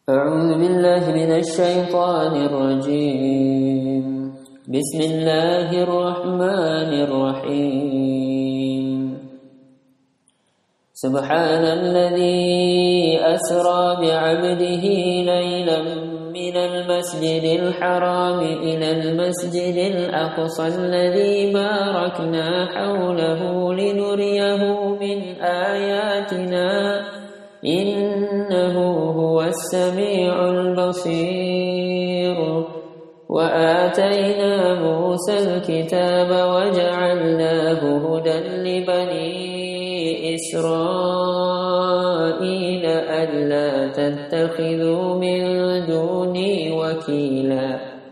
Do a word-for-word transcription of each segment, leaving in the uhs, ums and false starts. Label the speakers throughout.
Speaker 1: أعوذ بالله من الشيطان الرجيم. بسم الله الرحمن الرحيم. سبحان الذي أسرى بعبده ليلا من المسجد الحرام إلى المسجد الأقصى الذي باركنا حوله لنريه من آياتنا إنه هو السميع البصير. وآتينا موسى الكتاب وجعلناه هدى لبني إسرائيل ألا تتخذوا من دوني وكيلا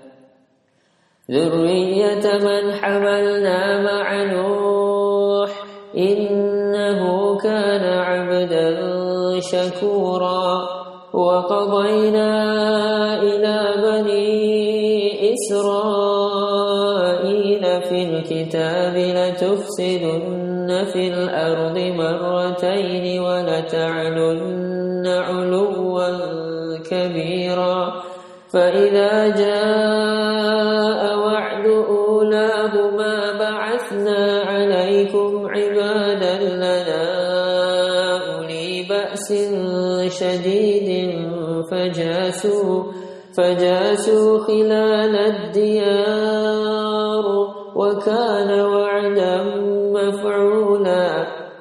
Speaker 1: ذرية من حملنا مع نوح إنه كان عبدا شكورا. وقضينا إلى بني إسرائيل في الكتاب لتفسدن في الأرض مرتين ولتعلن علوا كبيرا. فإذا جاء وعد أولاهما بعثنا عليكم عبادا لنا أولي بأس شديد فجاسوا فجاسوا خلال الديار وكان وعدا مفعولا.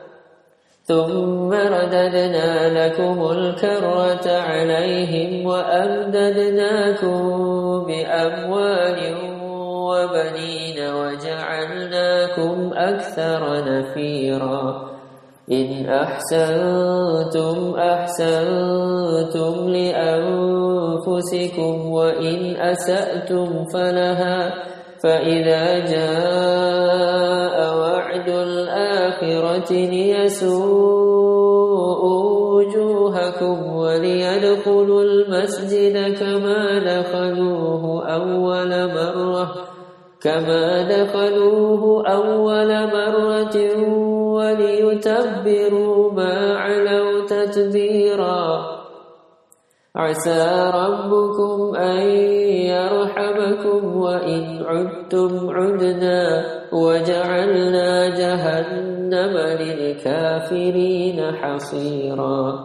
Speaker 1: ثم رددنا لكم الكرة عليهم وأمددناكم بأموال وبنين وجعلناكم أكثر نفيرا. إن أحسنتم أحسنتم لأنفسكم وإن أسأتم فلها. فإذا جاء وعد الآخرة ليسوءوا وجوهكم وليدخلوا المسجد كما دخلوه أول مرة كما دخلوه أول مرة وليتبروا ما علوا تتبيرا. عسى ربكم أن يرحمكم وإن عدتم عدنا وجعلنا جهنم للكافرين حصيرا.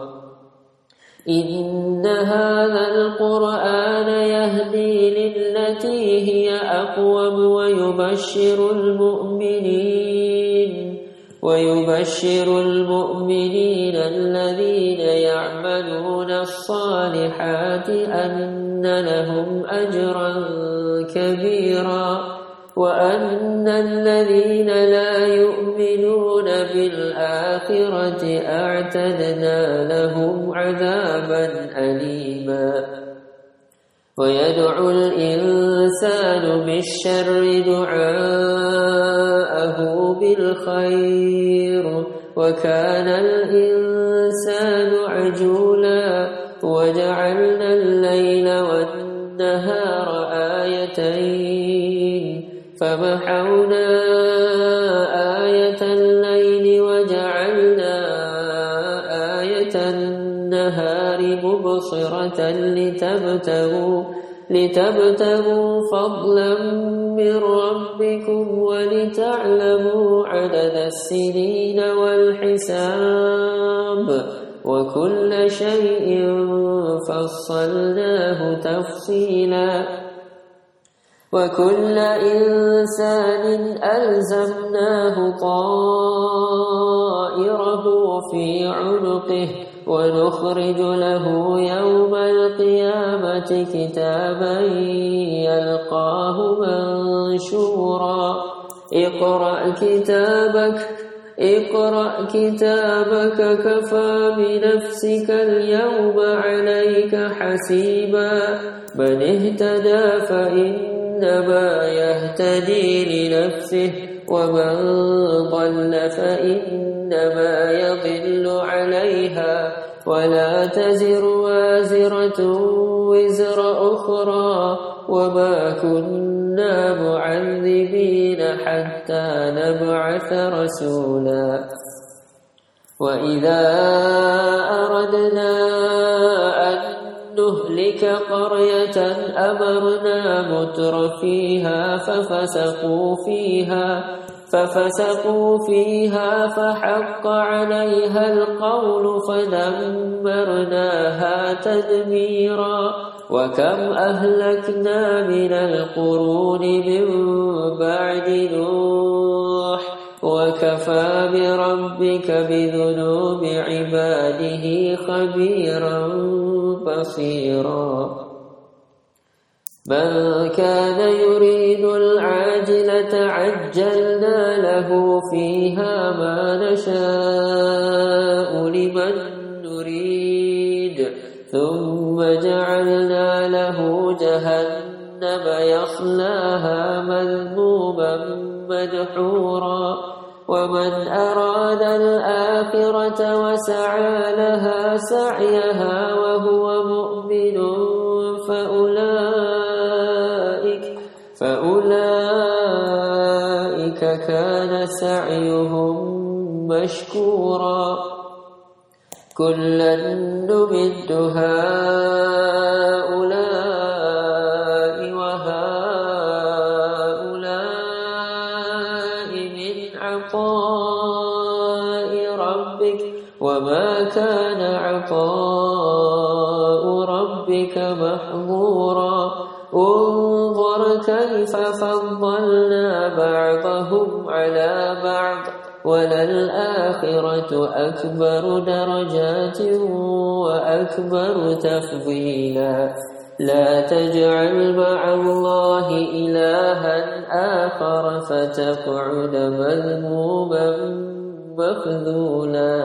Speaker 1: إن هذا القرآن يهدي للتي هي أقوم ويبشر المؤمنين ويبشر المؤمنين الذين يعملون الصالحات أن لهم أجرا كبيرا وأن الذين لا يؤمنون بالآخرة أعتدنا لهم عذابا أليما. ويدعو الإنسان بالشر دعاءه بالخير وكان الإنسان عجولا. وجعلنا الليل والنهار آيتين فمحونا آية الليل وجعلنا آية النهار مبصرة لتبتغوا لتبتغوا فضلا من ربكم ولتعلموا عدد السنين والحساب وكل شيء فصلناه تفصيلا. وكل إنسان ألزمناه طائره في عنقه ونخرج له يوم القيامة كتابا يلقاه منشورا. اقرأ كتابك اقرأ كتابك كفى بنفسك اليوم عليك حسيبا. من اهتدى فإنما يهتدي لنفسه ومن ضل فإنما يضل عليها ولا تزر وازرة وزر أخرى وما كنا معذبين حتى نبعث رسولا. وإذا أردنا أن نهلك قرية أمرنا متر فيها ففسقوا فيها ففسقوا فيها فحق عليها القول فدمرناها تدميرا وكم أهلكنا من القرون من بعد نوح وكفى بربك بذنوب عباده خبيرا بصيرا من كان يريد العاجلة عجلنا له فيها ما نشاء لمن نريد ثم جعلنا له جهنم يصلاها مذموما مدحورا ومن أراد الآخرة وسعى لها سعيها وهو مؤمن فأولئك فأولئك كان سعيهم مشكورا كلا نمد هؤلاء وهؤلاء من عطاء ربك وما كان عطاء ربك محظورا انظر كيف فضلنا بعضهم على بعض وللآخرة أكبر درجات وأكبر تفضيلا لا تجعل مع الله إلها آخر فتقعد مذموما مخذولا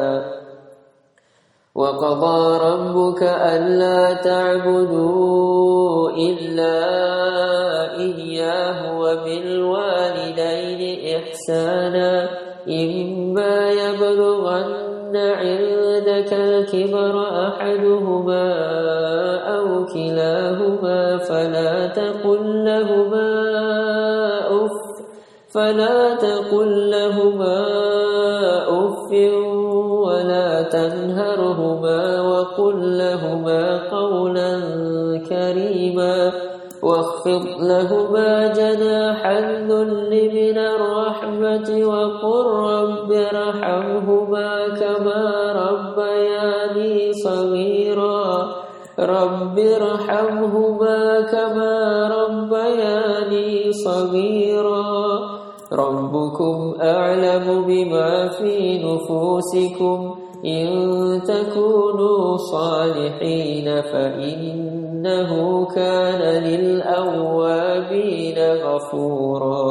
Speaker 1: وقضى ربك ألا تعبدوا إلا إياه وبالوالدين إحسانا إما يبلغن عندك الكبر أحدهما أو كلاهما فلا تقل لهما أف فلا تقل لهما أف ولا تنهرهما وقل لهما قولا كريما واخفض لهما جناح الذل من الرحمة وقل رب ارحمهما كما ربياني صغيرا رب ارحمهما كما ربياني صغيرا ربكم أعلم بما في نفوسكم إن تكونوا صالحين فإنه كان للأوابين غفورا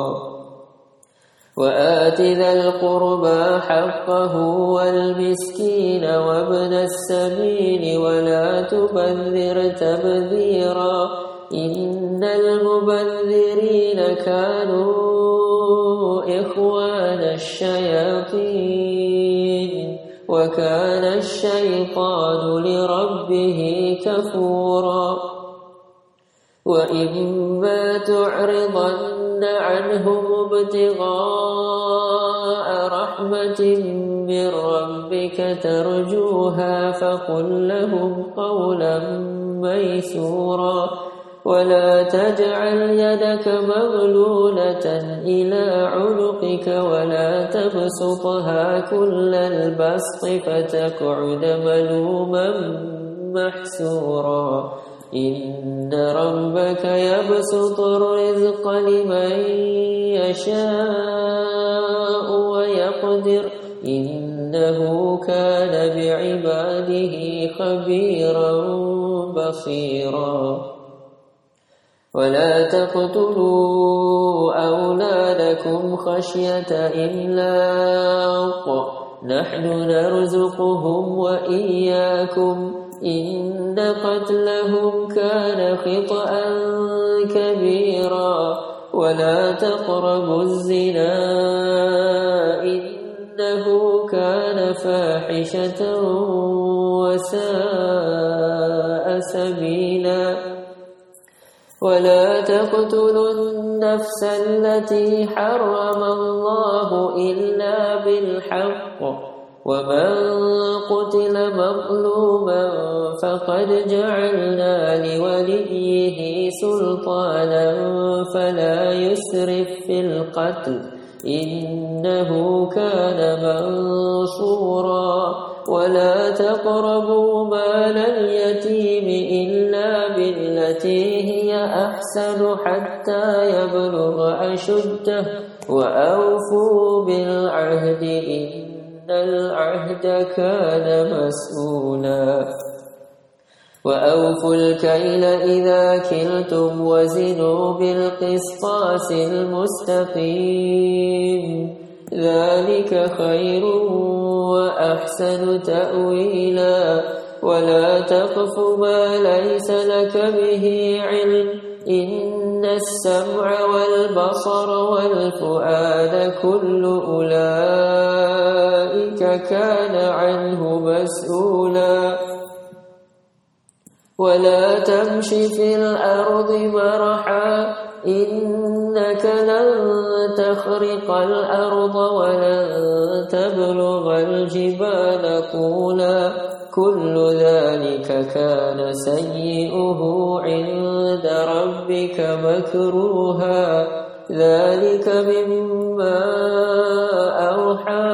Speaker 1: وآت ذا القربى حقه والمسكين وابن السبيل ولا تبذر تبذيرا إن المبذرين كانوا إخوان الشياطين وكان الشيطان لربه كفورا وإما تعرضن عنهم ابتغاء رحمة من ربك ترجوها فقل لهم قولا ميسورا ولا تجعل يدك مغلولة إلى عنقك ولا تبسطها كل البسط فتقعد ملوما محسورا إن ربك يبسط الرزق لمن يشاء ويقدر إنه كان بعباده خبيرا بصيرا ولا تقتلوا أولادكم خشية إملاق نحن نرزقهم وإياكم إن قتلهم كان خطأ كبيرا ولا تقربوا الزنا إنه كان فاحشة وساء سبيلا ولا تقتلوا النفس التي حرم الله إلا بالحق ومن قتل مظلوما فقد جعلنا لوليه سلطانا فلا يسرف في القتل إنه كان منصورا ولا تقربوا مال اليتيم إلا بالتي هي أحسن حتى يبلغ أشده وأوفوا بالعهد إن العهد كان مسؤولا وأوفوا الكيل إذا كلتم وزنوا بالقسطاس المستقيم ذلك خير وأحسن تأويلا ولا تقف ما ليس لك به علم إن السمع والبصر والفؤاد كل أولئك كان عنه مسؤولا ولا تمش في الأرض مرحا إنك لن تخرق الأرض ولن تبلغ الجبال طولا كل ذلك كان سيئه عند ربك مكروها ذلك مما أوحى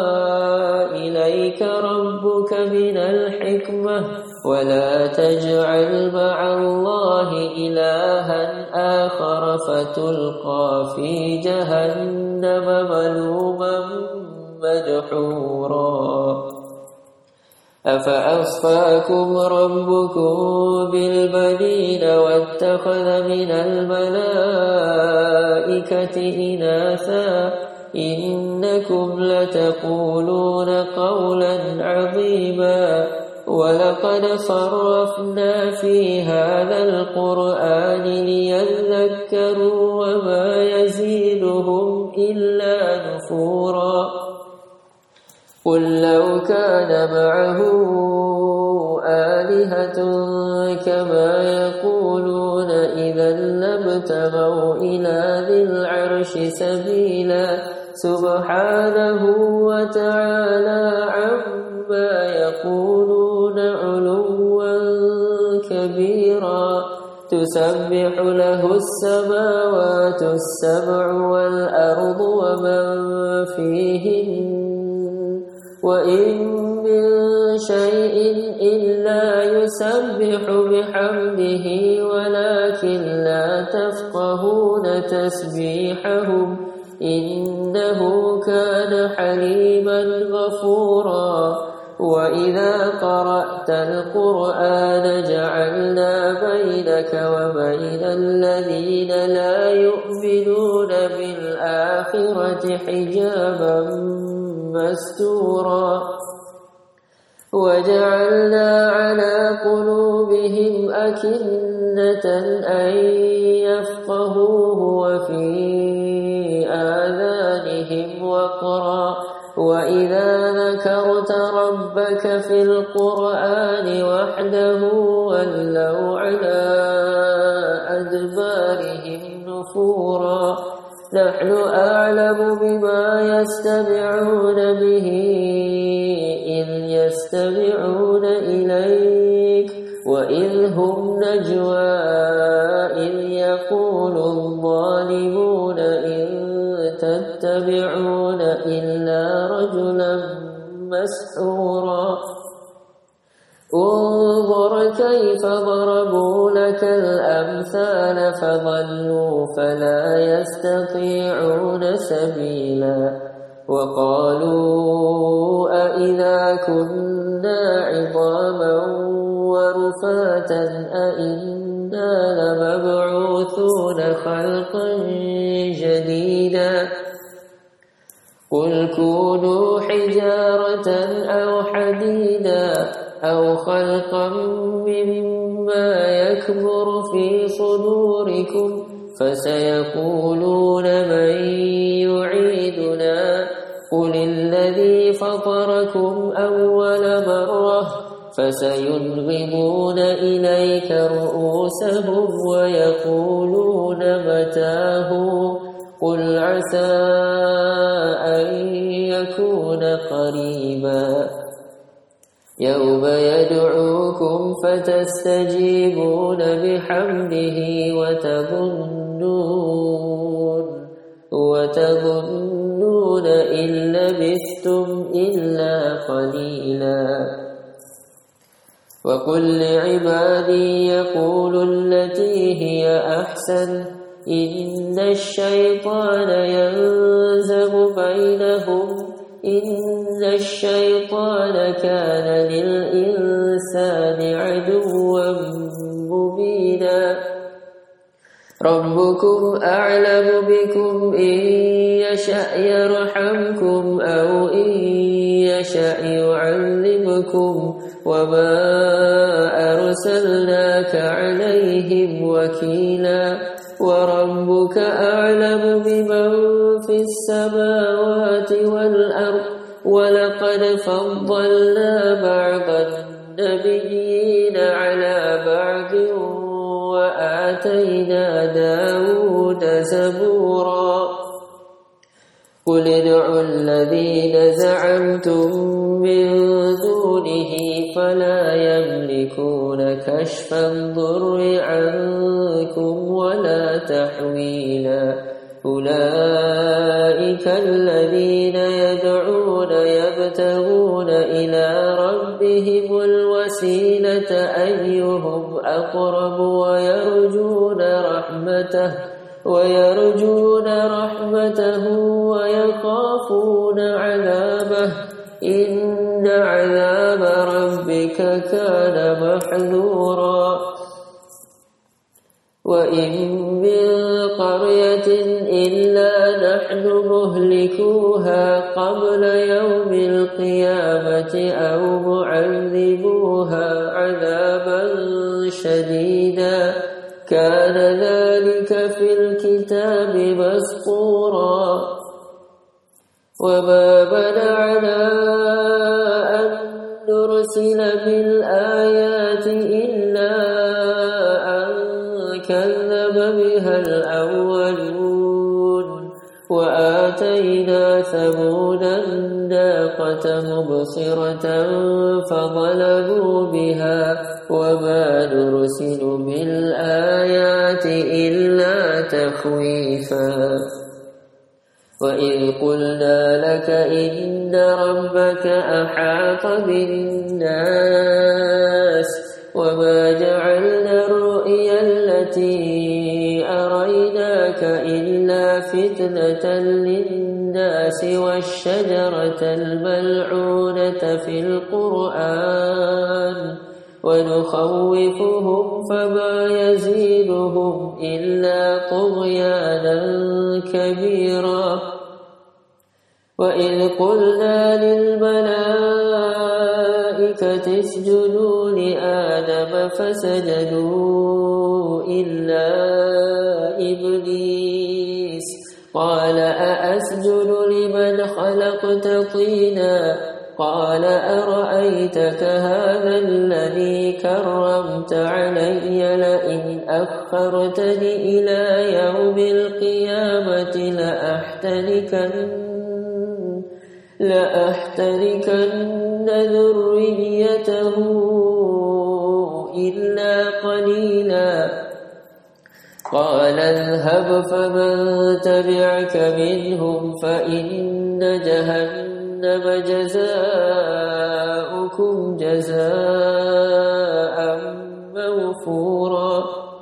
Speaker 1: إليك ربك من الحكمة ولا تجعل مع الله إلها آخر فتلقى في جهنم ملوما مدحورا أفأصفاكم ربكم بالبنين واتخذ من الملائكة إناثا إنكم لتقولون قولا عظيما ولقد صرفنا في هذا القرآن ليذكروا وما يزيدهم إلا نفورا قل لو كان معه آلهة كما يقولون إذا لابتغوا إلى ذي العرش سبيلا سبحانه وتعالى عما يقولون علوا كبيرا تسبح له السماوات السبع والأرض ومن فيهن وإن من شيء إلا يسبح بحمده ولكن لا تفقهون تسبيحهم إنه كان حليما غفورا وإذا قرأت القرآن جعلنا بينك وبين الذين لا يؤمنون بالآخرة حجابا مستورا وجعلنا على قلوبهم أكنة أن يفقهوه وفي آذانهم وقرا وإذا ذكرت ربك في القرآن وحده ولوا على أدبارهم نفورا نحن أعلم بما يستمعون به إذ يستمعون إليك وإذ هم نجوى إذ يقول الظالمون إن تتبعون إلا رجلا مسحورا انظر كيف ضربوا لك الأمثال فضلوا فلا يستطيعون سبيلا وقالوا أئذا كنا عظاما ورفاتا أئنا لمبعوثون خلقا جديدا قل كونوا حجارة أو حديدا أو خلقا مما يكبر في صدوركم فسيقولون من يعيدنا قل الذي فطركم أول مرة فسينغضون إليك رؤوسهم ويقولون متاه قل عسى أن يكون يكون قريبا يوم يدعوكم فتستجيبون بحمده وتظنون وتظنون إن لبثتم إلا قليلا وقل لعبادي يقولوا التي هي أحسن إن الشيطان ينزغ بينهم إن الشيطان كان للإنسان عدوا مبينا ربكم أعلم بكم إن يشأ يرحمكم أو إن يشأ يعذبكم وما أرسلناك عليهم وكيلا وربك أعلم بمن في السماوات والأرض ولقد فضلنا بعض النبيين على بعض وآتينا داود زبورا قل ادعوا الذين زعمتم من دونه فلا يملكون كشف الضر عنكم ولا تحويلا أولئك الذين يدعون يبتغون إلى ربهم الوسيلة أيهم أقرب ويرجون رحمته ويرجون رحمته ويخافون عذابه إن عذاب ربك كان محذورا وإن من قرية إلا نحن مهلكوها قبل يوم القيامة أو معذبوها عذابا شديدا كان ذلك في الكتاب مسطورا وما منعنا أن نرسل بالآيات إلا أن كذب بها الأولون وآتينا ثمود الناقة مبصرة فظلموا بها وما نرسل بالآيات إلا تخويفا وإذ قلنا لك إن ربك أحاط بالناس وما جعلنا الرؤيا التي أريناك إلا فتنة للناس والشجرة الملعونة في القرآن ونخوفهم فما يزيدهم إلا طغيانا كبيرا وإذ قلنا للملائكة اسجدوا لآدم فسجدوا إلا إبليس قال أأسجد لمن خلقت طينا قال أرأيتك هذا الذي كرمت علي لئن أخرتني إلى يوم القيامة لأحتركن لأحتركن ذريته إلا قليلا قال اذهب فمن تبعك منهم فإن جهنم جزاؤكم جزاء موفورا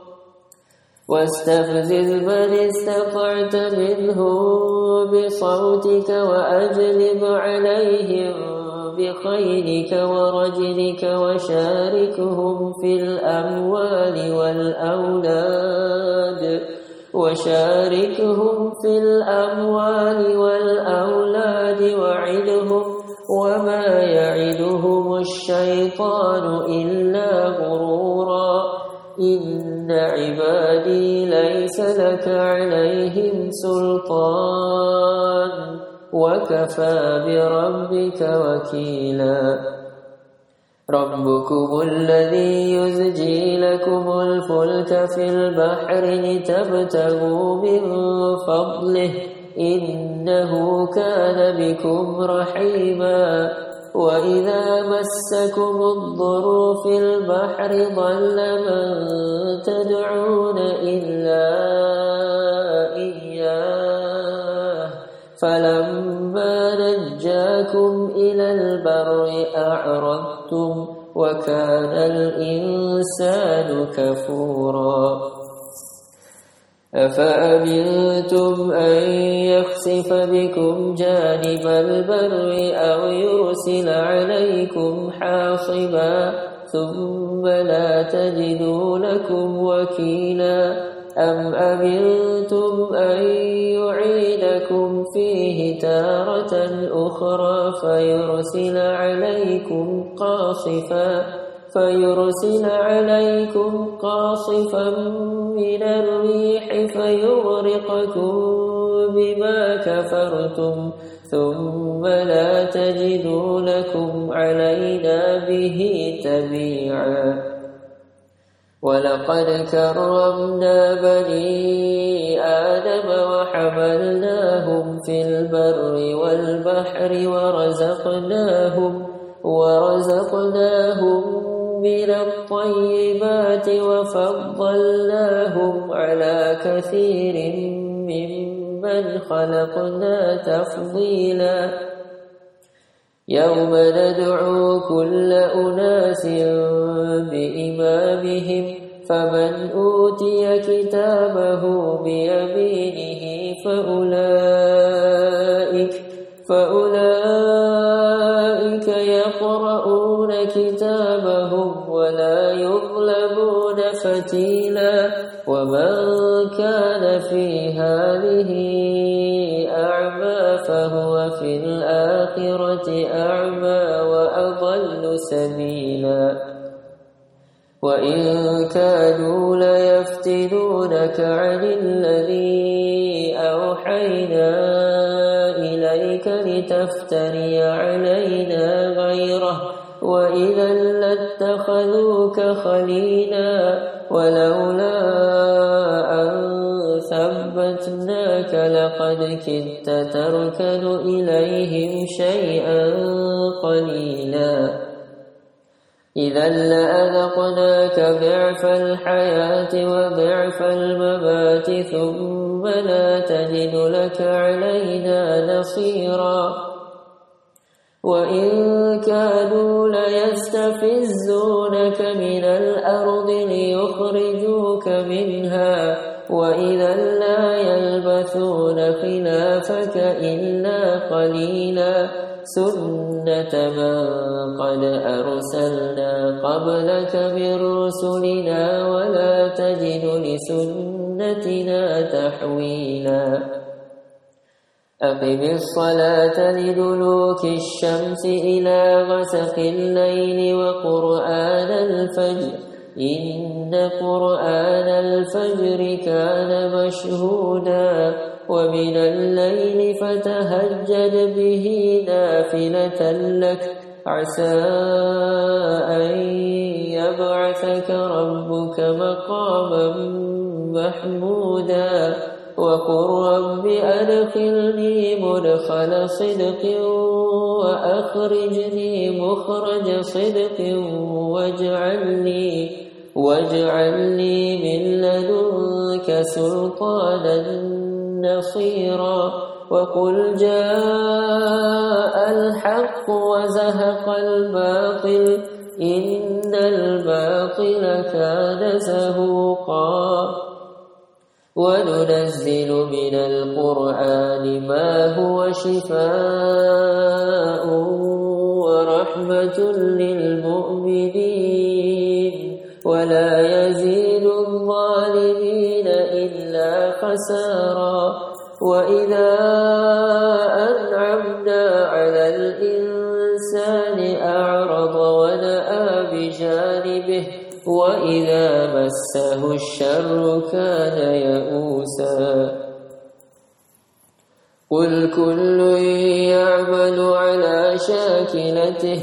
Speaker 1: واستفزز من استطعت منهم بصوتك وأجلب عليهم بخيلك ورجلك وشاركهم في الأموال والأولاد وشاركهم في الأموال والأولاد وعدهم وما يعدهم الشيطان إلا غرورا إن عبادي ليس لك عليهم سلطان وكفى بربك وكيلا ربكم الذي يزجي لكم الفلك في البحر لتبتغوا من فضله إنه كان بكم رحيما وإذا مسكم الضر في البحر ضل من تدعون إلا إياه فلما نجاكم إلى البر أعرضتم وكان الإنسان كفورا أفأمنتم أن يخسف بكم جانب البر أو يرسل عليكم حاصبا ثم لا تجدوا لكم وكيلا أم أمنتم أن يعيدكم فيه تارة أخرى فيرسل عليكم قاصفا فيرسل عليكم قاصفا من الريح فيغرقكم بما كفرتم ثم لا تجدوا لكم علينا به تبيعا ولقد كرمنا بني آدم وحملناهم في البر والبحر ورزقناهم ورزقناهم من الطيبات وفضلناهم على كثير ممن خلقنا تفضيلا يوم ندعو كل أناس بإمامهم فمن أوتي كتابه بيمينه فأولئك فأولئك يقرؤون كتابهم ولا يظلمون فتيلا ومن كان في هذه أعمى فهو في الآخرة أعمى وأضل سبيلا وإن كانوا ليفتنونك عن الذي أوحينا إليك لتفتري علينا غيره وإذا لاتخذوك خليلا ولولا أن ثبتناك لقد كدت تركن إليهم شيئا قليلا إذا لأذقناك ضعف الحياة وضعف الممات ثم لا تجد لك علينا نصيرا وإن كانوا ليستفزونك من الأرض ليخرجوك منها وإذا لا يلبثون خلافك إلا قليلا سنة من قد أرسلنا قبلك من رسلنا ولا تجد لسنتنا تحويلا أقم الصلاة لدلوك الشمس إلى غسق الليل وقرآن الفجر إن قرآن الفجر كان مشهودا ومن الليل فتهجد به نافلة لك عسى أن يبعثك ربك مقاما محمودا وقل رب أدخلني مدخل صدق وأخرجني مخرج صدق واجعل لي واجعل لي من لدنك سلطانا نصيرا وقل جاء الحق وزهق الباطل إن الباطل كان زهوقا وننزل من القرآن ما هو شفاء ورحمة للمؤمنين ولا يزيد الظالمين إلا خسارا وإذا أنعمنا على الإنسان أعرض ونأى بجانبه وإذا مسه الشر كان يئوسا قل كل يعمل على شاكلته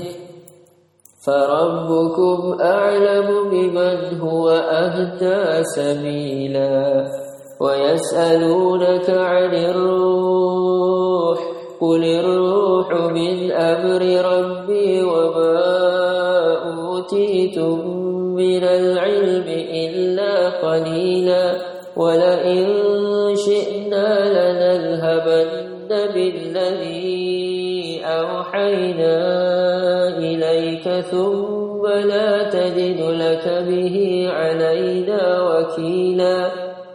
Speaker 1: فربكم أعلم بمن هو أهدى سبيلا ويسألونك عن الروح قل الروح من أمر ربي وما أوتيتم من العلم إلا قليلا ولئن شئنا لنذهبن بالذي أوحينا إليك ثم لا تجد لك به علينا وكيلا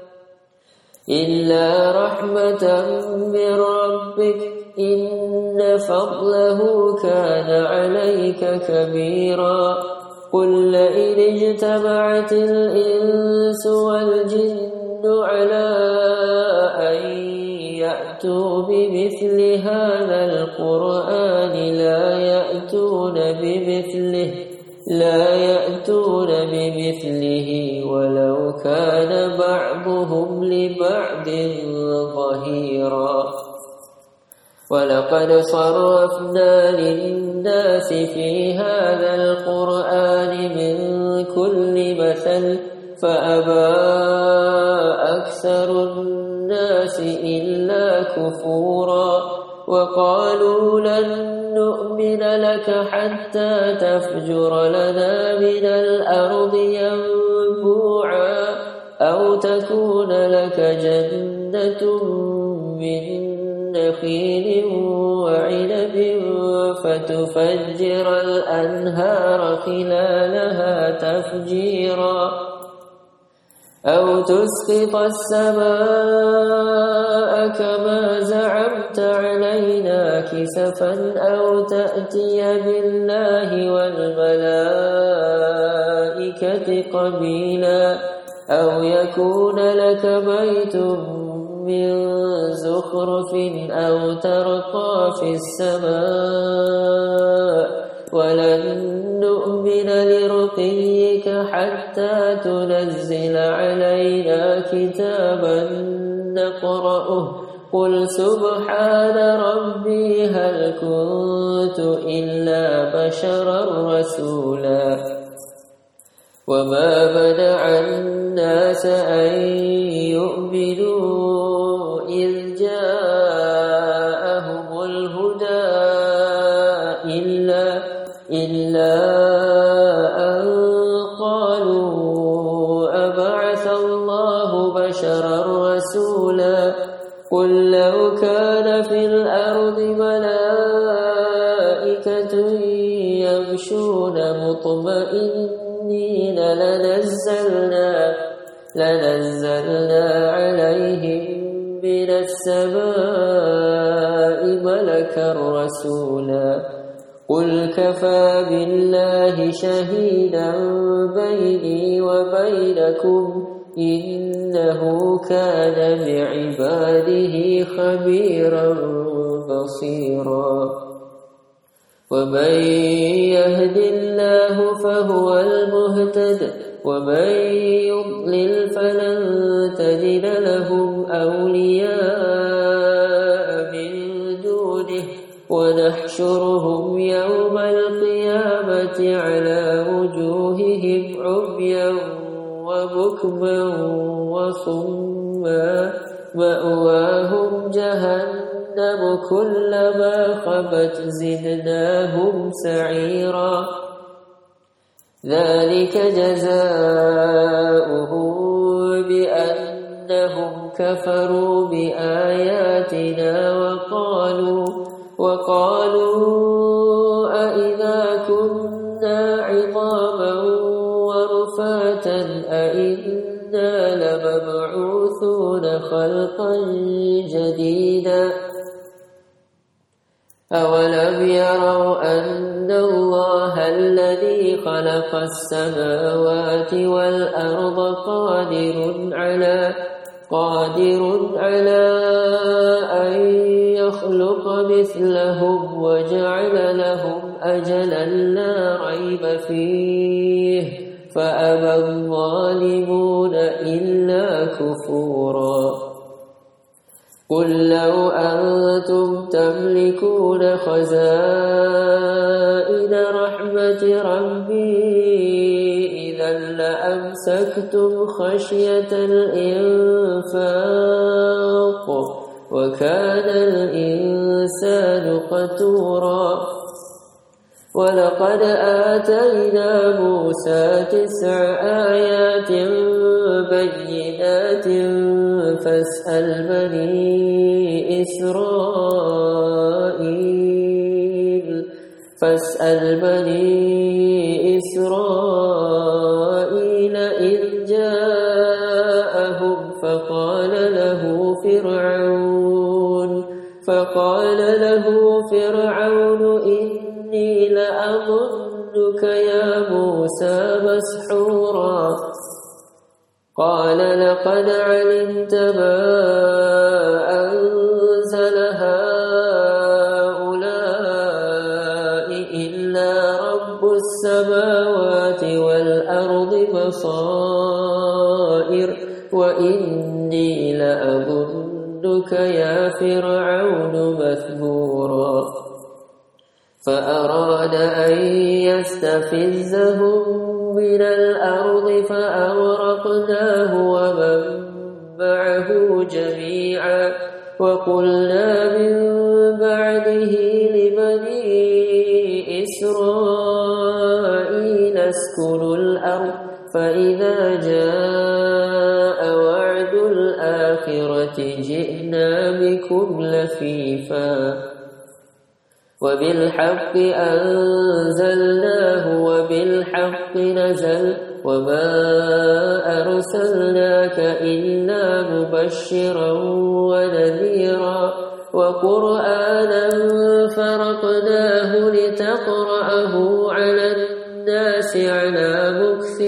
Speaker 1: إلا رحمة من ربك إن فضله كان عليك كبيرا قل لئن اجتمعت الإنس والجن على أن يأتوا بمثل هذا القرآن لا يأتون بمثله لا يأتون بمثله ولو كان بعضهم لبعض ظهيرا ولقد صرفنا للناس في هذا القرآن من كل مثل فأبى أكثر الناس إلا كفورا وقالوا لن نؤمن لك حتى تفجر لنا من الأرض ينبوعا أو تكون لك جنة من نخيل وعنب فتفجر الأنهار خلالها تفجيرا أو تسقط السماء كما زعمت علينا كسفا أو تأتي بالله والملائكة قبيلا أو يكون لك بيت من زخرف أو ترقى في السماء ولن نؤمن لرقيك حتى تنزل علينا كتابا نقرأه قل سبحان ربي هل كنت إلا بشرا رسولا وما منع الناس أن يؤمنوا إذ جاءهم الهدى إلا, إلا أن قالوا أبعث الله بشرا رسولا قل لو كان في الأرض ملائكة يمشون مطمئنين لنزلنا, لنزلنا عليهم من السماء ملكا رسولا قل كفى بالله شهيدا بيني وبينكم إنه كان بعباده خبيرا بصيرا ومن يهد الله فهو المهتد ومن يضلل فلن تجد لهم أولياء من دونه ونحشرهم يوم القيامة على وجوههم عميا وبكما وصما مأواهم جهنم كلما خبت زدناهم سعيرا ذلك جزاؤهم بأنهم كفروا بآياتنا وقالوا وقالوا أئذا كنا عظاما ورفاتا أئنا لمبعوثون خلقا جديدا أولم يروا أن الله الذي خلق السماوات والأرض قادر على قادر على أن يخلق مثلهم وجعل لهم أجلا لا ريب فيه فأبى الظالمون إلا كفورا قل لو أنتم تملكون خزائن رحمة ربي إذا لأ أمسكتم خشية الإنفاق وكان الإنسان قتورا ولقد آتينا موسى تسع آيات بينات فاسأل بني إسرائيل فاسأل بني إسرائيل إذ جاءهم فقال له فرعون فقال له فرعون إني لأظنك يا موسى مسحورا قال لقد علمت ما أنزل هؤلاء إلا رب السماوات والأرض بصائر وإني لأظنك يا فرعون مثبورا فأراد أن يستفزهم من الأرض فأغرقناه ومن معه جميعا وقلنا من بعده لبني إسرائيل اسكنوا الأرض فإذا جاء وعد الآخرة جئنا بكم لفيفا وبالحق أنزلناه وبالحق نزل وما أرسلناك إلا مبشرا ونذيرا وقرآنا فرقناه لتقرأه على الناس على مكث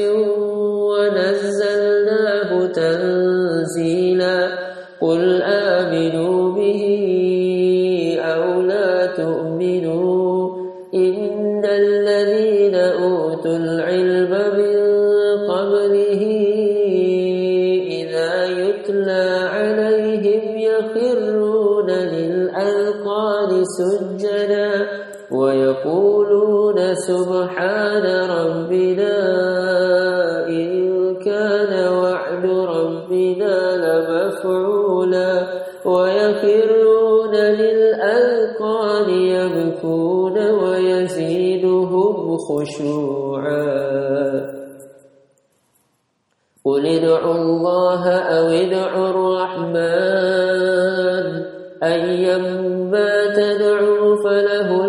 Speaker 1: ونزلناه تنزيلا قل آمنوا به أو لا تؤمنوا إن الذين أوتوا العلم من قبله إذا يتلى عليهم يخرون للأذقان سجدا ويقولون سبحان ربنا إن كان وعد ربنا لمفعولا ويخرون للأذقان يبكون ويزيدهم خشوعا قل ادعوا الله أو ادعوا الرحمن أيما تدعوا فله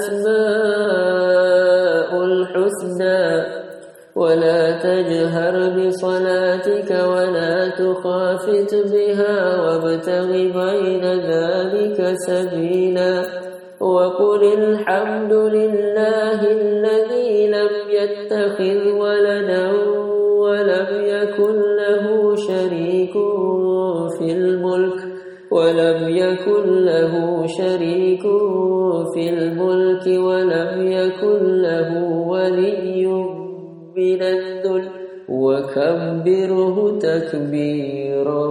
Speaker 1: الأسماء الحسنى ولا تجهر بصلاتك ولا تخافت بها وابتغ بين ذلك سبيلا وقل الحمد لله الذي لم يتخذ ولدا ولم يكن له شريك في الملك ولم يكن له شريك في الملك ولم يكن له ولي من الذل وكبره تكبيرا